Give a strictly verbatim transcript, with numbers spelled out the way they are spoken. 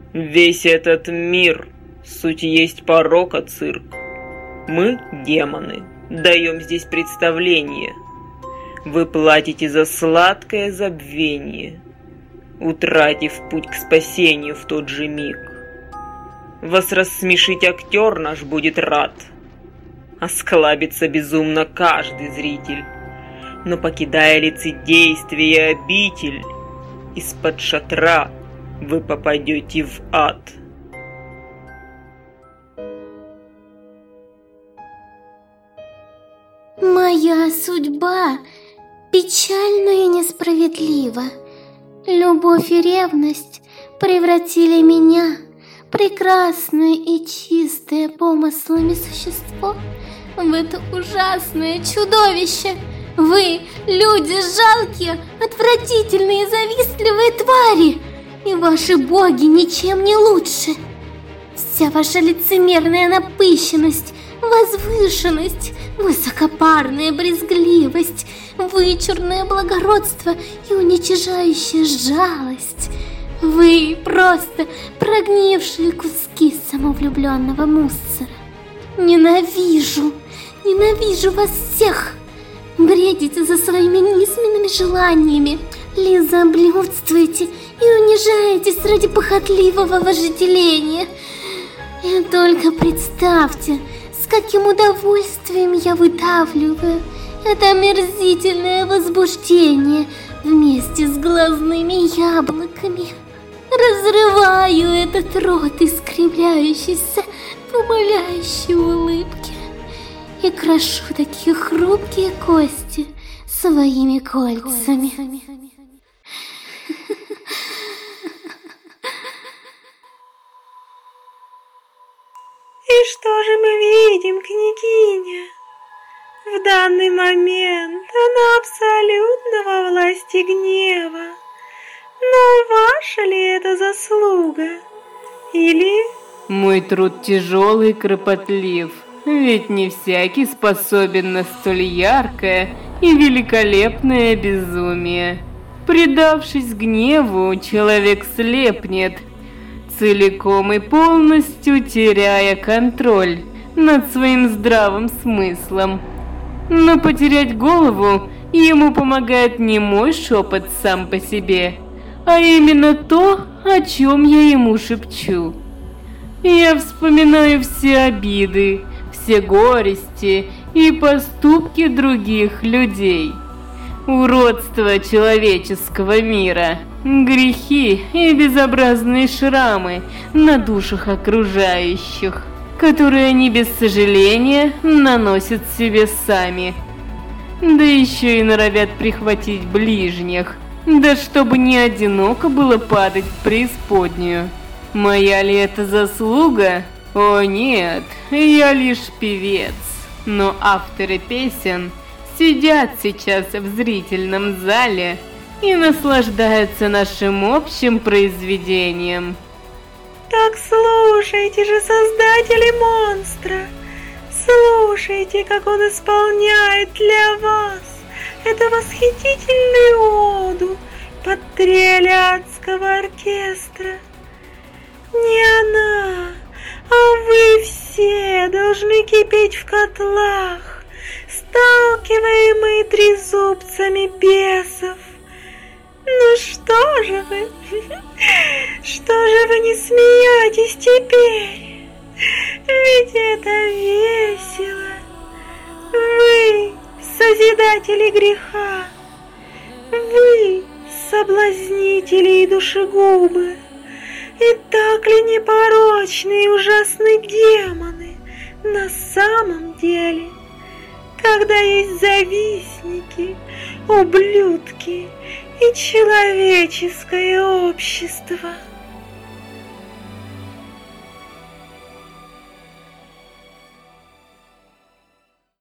Весь этот мир суть есть порока цирк. Мы, демоны, даем здесь представление. Вы платите за сладкое забвение, утратив путь к спасению в тот же миг. Вас рассмешить актер наш будет рад, осклабится безумно каждый зритель. Но покидая лицедействие и обитель, из-под шатра вы попадете в ад. Моя судьба печальна и несправедлива. Любовь и ревность превратили меня, прекрасное и чистое помыслами существо, в это ужасное чудовище. Вы, люди жалкие, отвратительные, завистливые твари, и ваши боги ничем не лучше. Вся ваша лицемерная напыщенность, возвышенность, высокопарная брезгливость, вычурное благородство и уничижающая жалость. Вы просто прогнившие куски самовлюбленного мусора. Ненавижу, ненавижу вас всех. Бредите за своими низменными желаниями, лизоблюдствуете и унижаетесь ради похотливого вожделения. И только представьте, с каким удовольствием я выдавливаю это омерзительное возбуждение вместе с глазными яблоками. Разрываю этот рот, искривляющийся в умоляющей улыбке, и крошу такие хрупкие кости своими кольцами. И что же мы видим, княгиня? В данный момент она абсолютно во власти гнева. Но ваша ли это заслуга? Или... Мой труд тяжелый и кропотлив, ведь не всякий способен на столь яркое и великолепное безумие. Предавшись гневу, человек слепнет, целиком и полностью теряя контроль над своим здравым смыслом. Но потерять голову ему помогает не мой шепот сам по себе, а именно то, о чем я ему шепчу. Я вспоминаю все обиды, все горести и поступки других людей, уродство человеческого мира, грехи и безобразные шрамы на душах окружающих, которые они без сожаления наносят себе сами. Да еще и норовят прихватить ближних, да чтобы не одиноко было падать в преисподнюю. Моя ли это заслуга? О нет, я лишь певец, но авторы песен сидят сейчас в зрительном зале и наслаждаются нашим общим произведением. Так слушайте же создатели монстра, слушайте, как он исполняет для вас эту восхитительную оду под трели адского оркестра. Не она, а вы все должны кипеть в котлах, сталкиваемые трезубцами бесов. Ну что же вы, что же вы не смеетесь теперь? Ведь это весело. Вы созидатели греха, вы соблазнители и душегубы. И так ли непорочны и ужасны демоны на самом деле, когда есть завистники, ублюдки и человеческое общество?